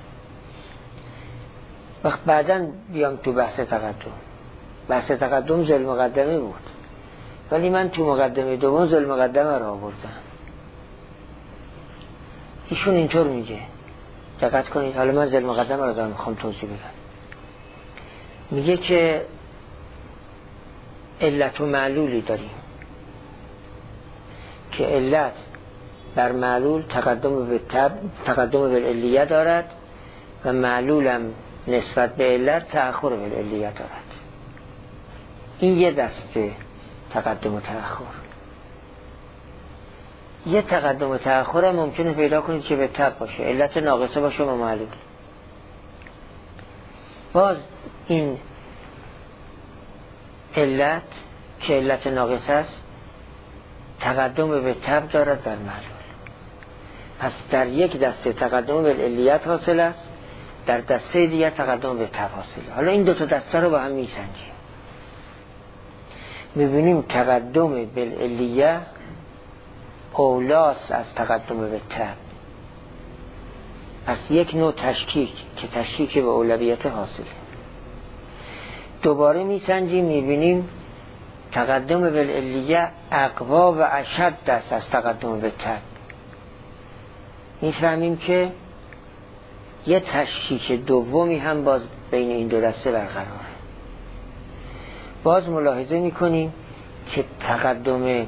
وقت بعداً بیام تو بحث تقدم. بحث تقدم ذل مقدمه بود، ولی من تو مقدمه دوم ذل مقدمه را آوردم. ایشون اینطور میگه، دقت کنید. حالا من ذل مقدمه را دارم میخوام توضیح بدم. میگه که علت و معلولی داریم که علت در معلول تقدم به تب تقدم به علیه دارد و معلولم نسبت به علت تأخر به علیه دارد. این یه دسته تقدم و تأخر. یه تقدم و تأخر هم ممکنه پیدا کنید که به تب باشه، علت ناقصه باشه و معلول. باز این علت که علت ناقصه است تقدم به تب دارد بر معلول. پس در یک دسته تقدم به علیت حاصل است، در دسته دیگر تقدم به تب حاصله. حالا این دو تا دسته رو با هم میسنجیم، میبینیم تقدم به علیه اولاست از تقدم به تب. پس یک نوع تشکیک که تشکیک به اولویت حاصله. دوباره میسنجیم، میبینیم تقدم بالعلیه اقوا و اشد است از تقدم به تب. میفهمیم که یه تشکیک دومی هم باز بین این دو دسته برقراره. باز ملاحظه میکنیم که تقدم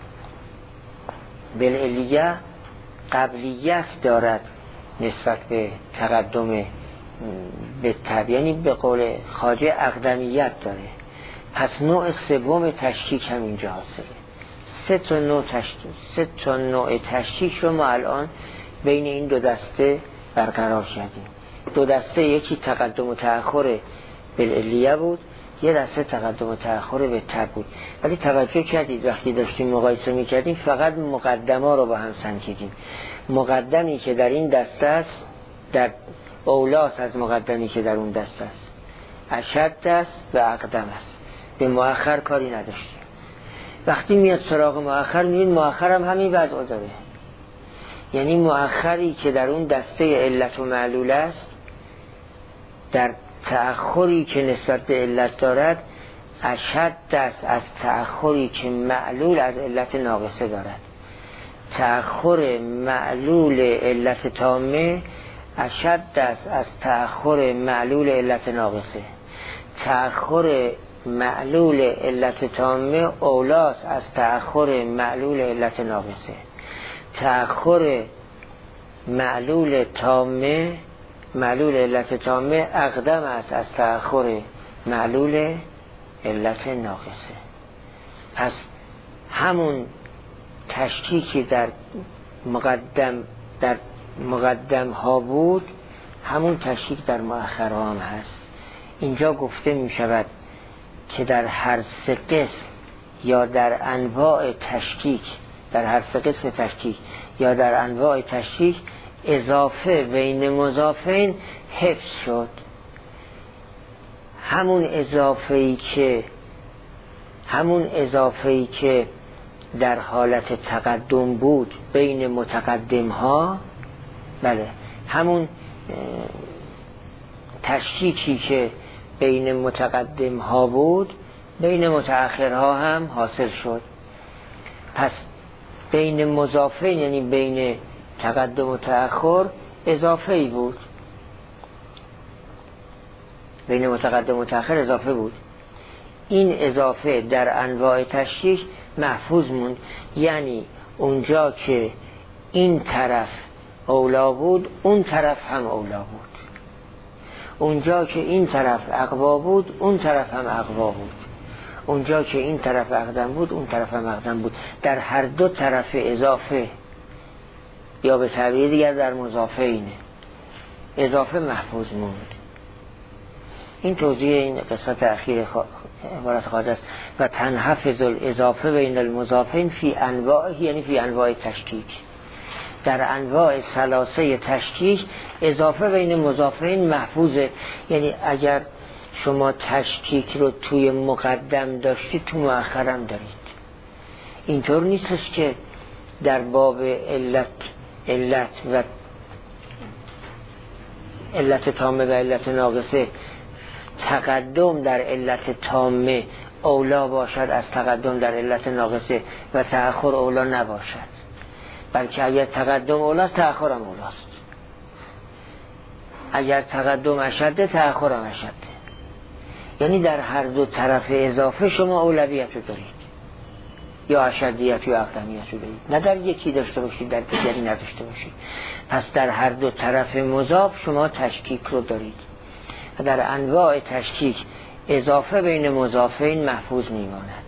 بالعلیه قبلیت دارد نسبت به تقدم به تب، یعنی به قول خواجه اقدمیت داره. پس نوع سوم تشکیک هم اینجا حاصله. سه تا نوع تشکیک سه تا نوع تشکیک رو ما الان بین این دو دسته برقرار کردیم. دو دسته یکی تقدم و تأخر بالعلیه بود، یه دسته تقدم و تأخر به تب بود. ولی توجه کردید وقتی داشتیم مقایسه میکردیم فقط مقدمه رو با هم سنجیدیم. مقدمی که در این دسته است در اولاست از مقدمی که در اون دسته است، اشد است و اقدم است. به مؤخر کاری نداشتیم. وقتی میاد سراغ مؤخر میبینید مؤخر هم همین وضع داره، یعنی مؤخری که در اون دسته علت و معلول است در تأخری که نسبت به علت دارد اشد است از تأخری که معلول از علت ناقصه دارد. تأخر معلول علت تامه اشد است از تأخر معلول علت ناقصه. تأخر معلول علت تامه اولاست از تأخر معلول علت ناقصه. تأخر معلول تامه معلول علت تامه اقدم است از تأخر معلول علت ناقصه. پس همون تشکیکی در مقدم در مقدم ها بود همون تشکیک در مؤخر ها هم هست. اینجا گفته می شود که در هر سه قسم یا در انواع تشکیک در هر سه قسم تشکیک یا در انواع تشکیک اضافه بین مضافین حفظ شد. همون اضافه‌ای که همون اضافه‌ای که در حالت تقدم بود بین متقدم ها، بله همون تشکیکی که بین متقدم ها بود بین متأخرها هم حاصل شد. پس بین مضافین یعنی بین تقدم و تأخر اضافه ای بود، بین متقدم و تأخر اضافه بود. این اضافه در انواع تشکیک محفوظ موند، یعنی اونجا که این طرف اولا بود اون طرف هم اولا بود، اونجا که این طرف اقوا بود اون طرف هم اقوا بود، اونجا که این طرف اقدم بود اون طرف هم اقدم بود. در هر دو طرف اضافه یا به تعبیر دیگر در مضافین اضافه محفوظ موند. این توضیح این قسمت اخیر عبارت خواهد است. و تنحفظ الاضافه بین المضافین فی انواع، یعنی فی انواع تشکیک، در انواع ثلاثه تشکیک اضافه بین مضافین محفوظه. یعنی اگر شما تشکیک رو توی مقدم داشتید تو مؤخرم دارید. اینطور نیستش که در باب علت علت و علت تامه و علت ناقصه تقدم در علت تامه اولا باشد از تقدم در علت ناقصه و تأخر اولا نباشد، بلکه اگر تقدم اولاست تأخر هم اولاست، اگر تقدم اشده تأخر هم اشده. یعنی در هر دو طرف اضافه شما اولویت رو دارید، یا اشدیت یا اقدمیت رو دارید، نه در یکی داشته باشید در دیگری نداشته باشید. پس در هر دو طرف مضاف شما تشکیک رو دارید و در انواع تشکیک اضافه بین مضافین محفوظ میماند.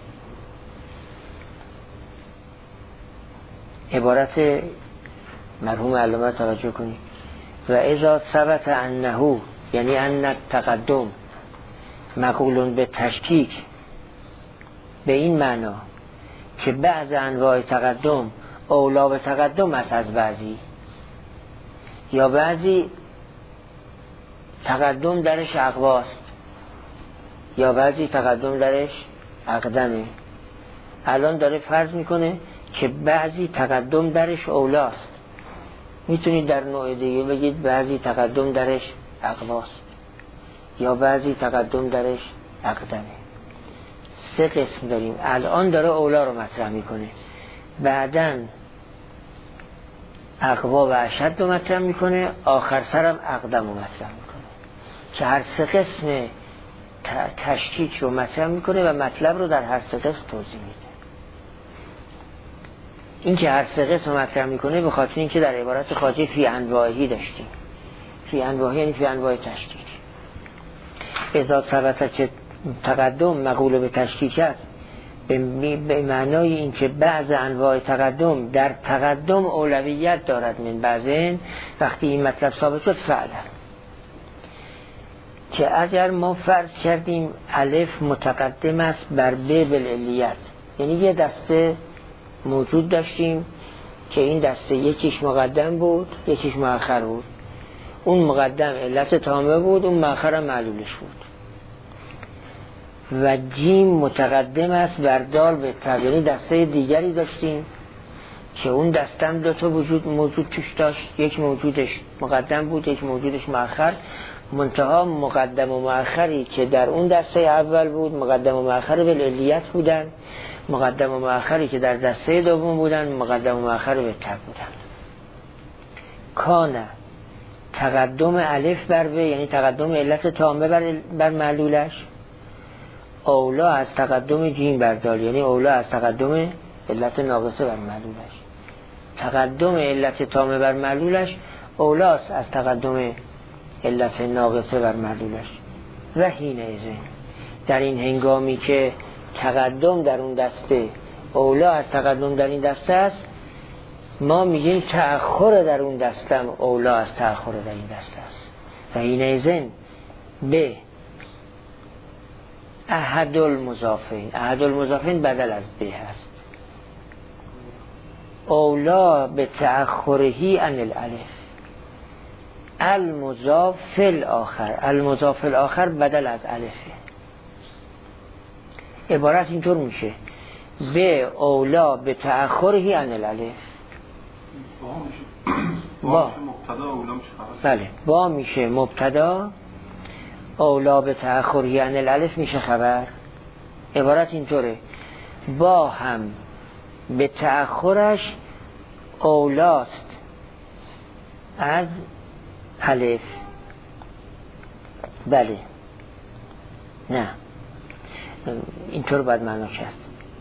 عبارت مرحوم علامه توجه کنید. و اذا ثبت انه، یعنی ان التقدم مقولون به تشکیک، به این معنا که بعض انواع تقدم اولا به تقدم است از بعضی، یا بعضی تقدم درش اقواست یا بعضی تقدم درش اقدمه. الان داره فرض میکنه که بعضی تقدم درش اولاست. میتونید در نوع دیگه بگید بعضی تقدم درش اقواست یا بعضی تقدم درش اقدمه. سه قسم داریم. الان داره اولا رو مطرح میکنه، بعداً اقوا و اشد رو مطرح میکنه، آخر سرم اقدم رو مطرح میکنه که هر سه قسم تشکیک رو مطرح میکنه و مطلب رو در هر سه قسم توضیح میده. این که هر سه قسم رو مطرح میکنه به خاطر این که در عبارت خارجی فی انواعی داشتیم. فی انواعی یعنی فی انواع تشکیک. اذا ثبت که تقدم مقول به تشکیک است، به معنای این که بعض انواع تقدم در تقدم اولویت دارد من بعضین. وقتی این مطلب ثابت شد فعلا که اگر ما فرض کردیم الف متقدم است بر ب بالعلیت، یعنی یه دسته موجود داشتیم که این دسته یکیش مقدم بود یکیش مؤخر بود، اون مقدم علت تامه بود، اون مؤخر معلولش بود، و جیم متقدم است بر دال به تب، یعنی دسته دیگری داشتیم که اون دستم دو تا وجود موجود توش داشت، یک موجودش مقدم بود یک موجودش مؤخر، منتها مقدم و مؤخری که در اون دسته اول بود مقدم و مؤخر بالعلیت بودن، مقدم و مؤخری که در دسته دوم بودن مقدم و مؤخر به تب بودن. کان تقدم الف بر ب، یعنی تقدم علت تامه بر, بر معلولش، اولا از تقدم جیم بر دال، یعنی اولا از تقدم علت ناقصه بر معلولش. تقدم علت تامه بر معلولش اولاست از تقدم علت ناقصه بر معلولش. و حینئذ در این هنگامی که تقدم در اون دسته اولا از تقدم در این دسته است، ما میگیم تأخر در اون دسته هم اولا از تأخر در این دسته است. و حینئذ به احد المضافین، احد المضافین بدل از به هست، اولا به تأخرهی عن الالف، المضاف فی الاخر، المضاف فی الاخر بدل از الفه. عبارت اینطور میشه به اولا به تأخرهی عن الالف. با بله با میشه مبتدا، اولا به تأخرهی عن الالف میشه خبر. عبارت اینطوره با هم به تأخرش اولاست از الف. بله نه اینطور باید معنا کرد.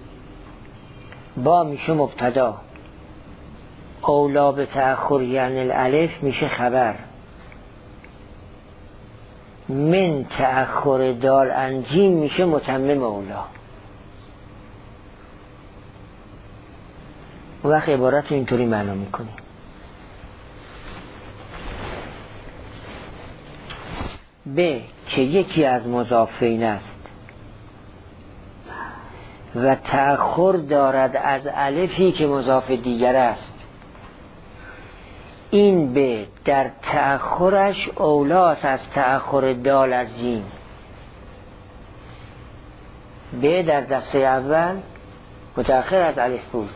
با میشه مبتدا، اولا به تأخرهی عن الالف میشه خبر، من تأخر دال عن جیم میشه متمم اولا. اون وقت عبارت رو اینطوری معنا میکنی به که یکی از مضافین است و تأخر دارد از الفی که مضاف دیگر است، این به در تأخرش اولاست از تأخر دال از جیم. به در دسته اول متأخر از الف بود،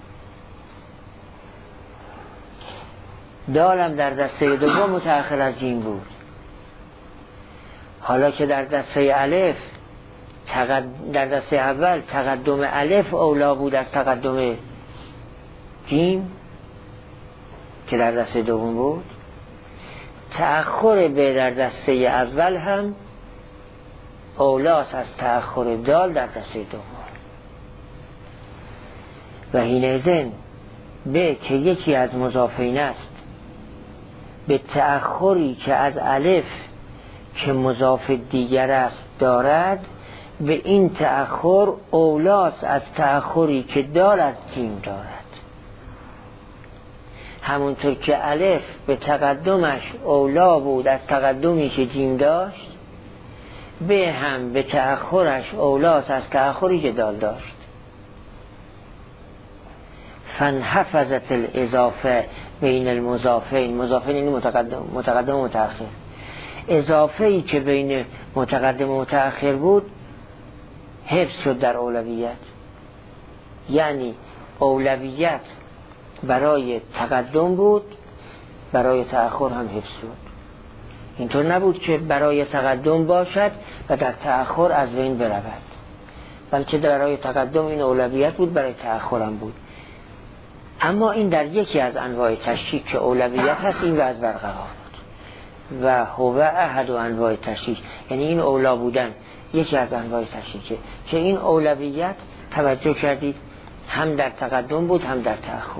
دالم در دسته دوم متأخر از جیم بود. حالا که در دسته الف تقد... در دسته اول تقدم الف اولا بود از تقدم جیم که در دسته دوم بود، تأخر به در دسته اول هم اولاست از تأخر دال در دسته دوم. و حینئذ به که یکی از مضافین است به تأخری که از الف که مضاف دیگر است دارد، به این تأخر اولاست از تأخری که دال از جیم دارد. همونطور که الف به تقدمش اولا بود از تقدمی که جیم داشت، به هم به تأخرش اولاست از تأخری که دال داشت. فانحفظت الاضافه بین المضافین، مضافین یعنی متقدم متقدم و متأخر، اضافه ای که بین متقدم و متأخر بود حفظ شد در اولویت. یعنی اولویت برای تقدم بود، برای تأخر هم حفظ شد. اینطور نبود که برای تقدم باشد و در تأخر از بین برود، بلکه برای تقدم این اولویت بود، برای تأخرم بود. اما این در یکی از انواع تشکیک که اولویت هست این وضع برقرار بود و هو احد و انواع تشکیک، یعنی این اولا بودن یکی از انواع تشکیکه که این اولویت توجه کردید هم در تقدم بود هم در تأخر.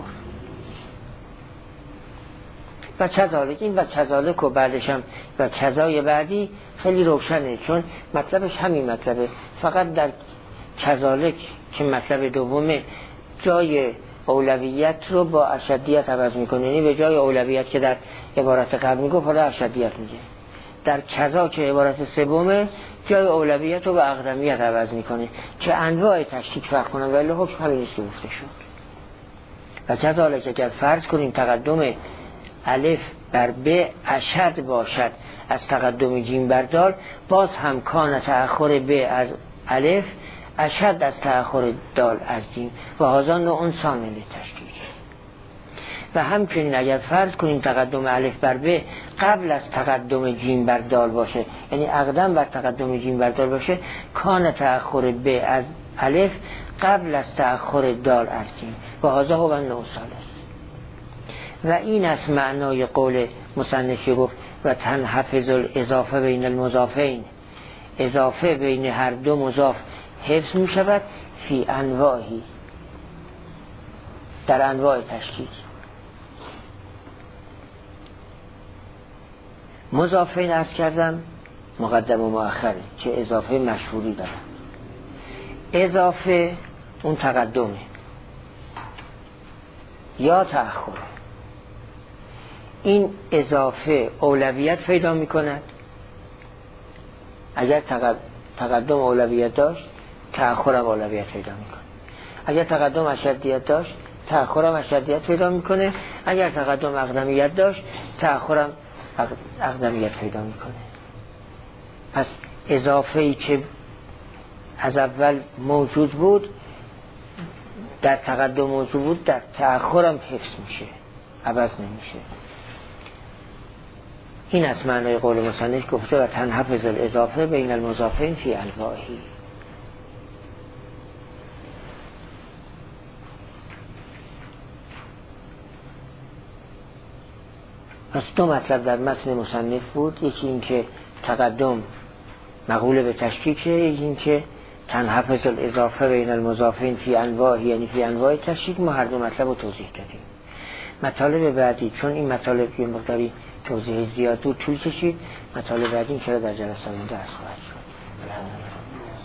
و کذالک این و کذالک و بعدش هم و کذای بعدی خیلی روشنه، چون مطلبش همین مطلبه، فقط در کذالک که مطلب دومه جای اولویت رو با اشدیت عوض میکنه، یعنی به جای اولویت که در عبارت قبل میگفت حالا اشدیت میگه. در کذا که عبارت سومه جای اولویت رو با اقدمیت عوض میکنه که انواع تشکیک فرق کنن، ولی حکم همین است که گفته شد. و کذالک اگر فرض کنیم تقدم الف بر ب اشد باشد از تقدم جیم بر دال، باز هم کان تأخر ب از الف اشد از تأخر دال از جیم و هذا نوع ثانی للتشکیک. و همچنین اگر فرض کنیم تقدم الف بر ب قبل از تقدم جیم بر دال باشه، یعنی اقدم بر تقدم جیم بر دال باشه، کان تأخر ب از الف قبل از تأخر دال از جیم و هذا هو نوع ثالث. و این از معنای قول مصنف گفت و تنحفظ الاضافه بین المضافین، اضافه بین هر دو مضاف حفظ می شود فی انواعی، در انواع تشکیک. مضافین از کردم مقدم و مؤخره که اضافه مشهوری دارن. اضافه اون تقدمه یا تأخر. این اضافه اولویت پیدا می کند اگر تقدم اولویت داشت، تأخرم اولویت پیدا می کند. اگر تقدم اشدیت داشت، تأخرم اشدیت پیدا می کنه. اگر تقدم اقدمیت داشت، تأخرم اقدمیت پیدا می کنه. پس اضافه‌ای که از اول موجود بود، در تقدم موجود بود، در تأخرم حفظ میشه، عوض نمیشه. این از معنای قول مصنف گفته و تنحفظ الاضافه بین المضافین فی انواعی. پس دو مطلب در متن مصنف بود، یکی این که تقدم مقوله به تشکیکه، یکی این که تنحفظ الاضافه بین المضافین فی انواعی، یعنی فی انواع تشکیک. ما هر دو مطلب رو توضیح دادیم. مطالب بعدی، چون این مطالب که مقداری توضیح زیاد بود طول کشید، مطالب بعدی این که در جلسه آینده از خواهد